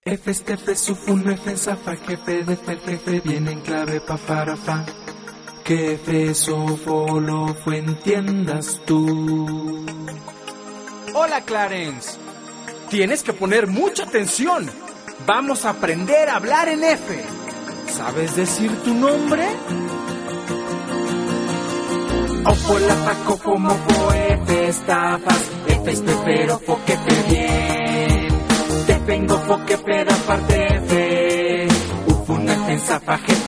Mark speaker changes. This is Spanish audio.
Speaker 1: F, F, sufun, F, zafa, jefe, de jefe, viene en clave, pa, para, fa. Que F, sofo, lo fue, entiendas tú.
Speaker 2: Hola, Clarence. Tienes que poner mucha atención. Vamos a aprender a hablar en F. ¿Sabes decir tu nombre?
Speaker 1: Ofo, la, pa, cofo, mofo, F, estafas, F, pero, fo, que te bien. Te vengo, fo, que peda, parte F. Ufuna, zafa,